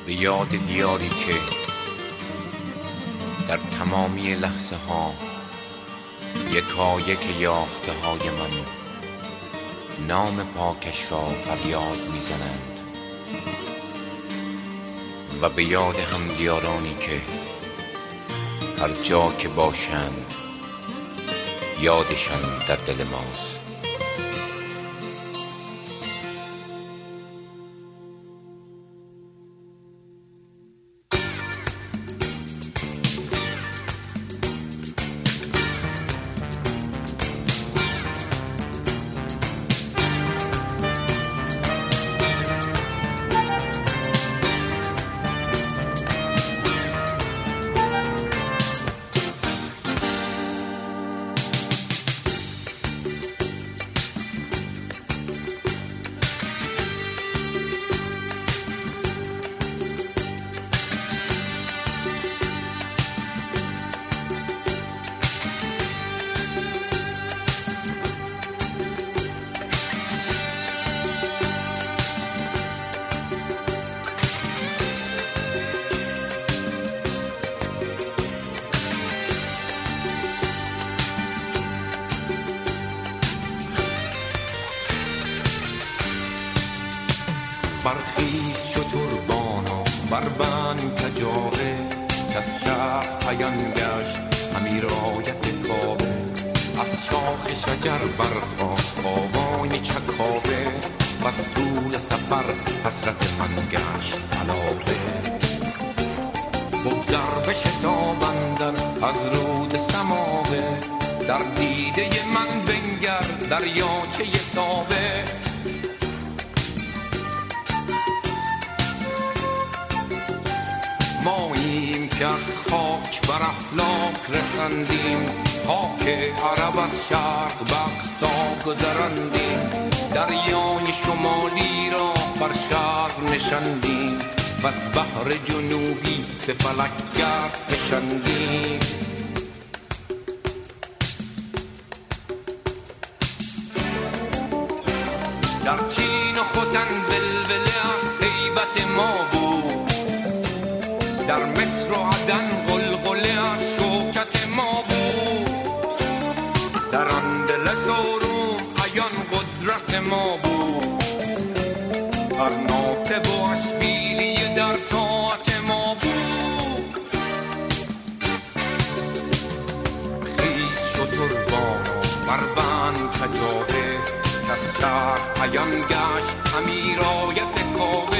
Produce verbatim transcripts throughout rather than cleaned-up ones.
به یاد دیاری که در تمامی لحظه ها یکا یک یاخته های من نام پاکش را فریاد میزنند و به یاد هم دیارانی که هر جا که باشند یادشان در دل ماست. برخیز شتربان و بربند کجاوه کز شهر پیان گشت همی رایت کاوه از شاخ شجر برخاست آوای چکاوه بس طول سفر حسرت من گشت علاوه بگذر به شتاب اندر از رود سماوه در دیده من بنگر دریاچه ساوه ماییم که از خاک بر افلاک رسندیم خاک عرب از شرق به اقصا گذراندیم دریای شمالی را بر شرق نشاندیم و از بحر جنوبی به فلک گرد فشاندیم در چین و ختن ولوله از هیبت ما بود در مصر و عدن غلغله از شوکت ما بود در اندلس و روم عیان قدرت ما بود قرناطه و اشبیلیه در طاعت ما بود خیز شتربان و بربند کجاوه کز چرخ عیان گشت همی رایت کاوه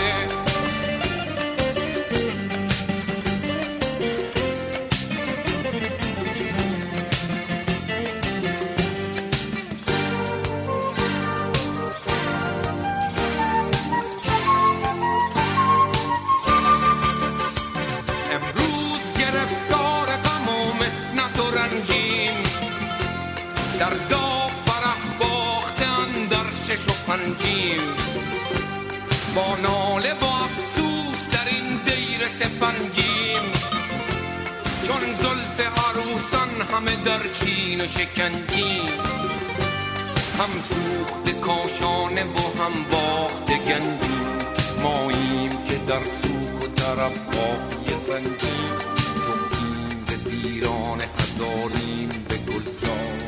در داغ فرح باختن در شش و پنجیم با ناله و افسوس در این دیر سپنجیم چون زلف عروسان همه در چین و شکنجیم هم سوخت کاشانه و هم باخت گنجیم ماییم که در سوک و طرب قافیه سنجیم جفتیم به ویران هزاریم به گلزار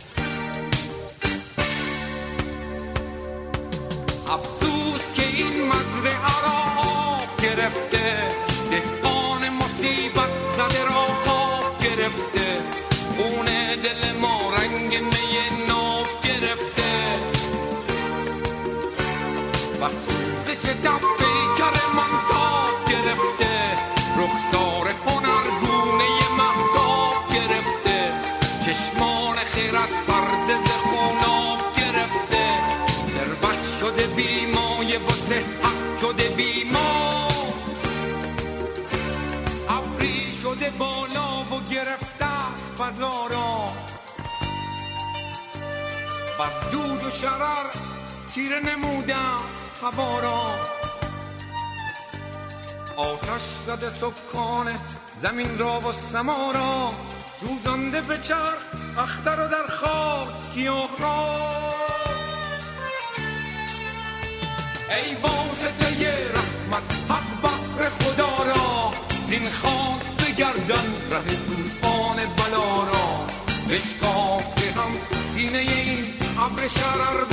افسوس که این مزرعه را آب گرفته دهقان مصیبت زده را خواب گرفته خون دل ما رنگ می ناب گرفته و سوزش دب پیکر من تاب گرفته رخسار هنرگونه مهتاب گرفته چشمان خیرت پرده ز خوناب گرفته ثروت شده بیمایه و صحت شده بیما ابری شده بالا و گرفته از فضا را بس دود و شرر تیره نموده است هوا را آتش زده سکان زمین را و سما را سوزانده به چرخ اختر و در خاک گیاه را ای واسطه رحمت حق بحر خود شرر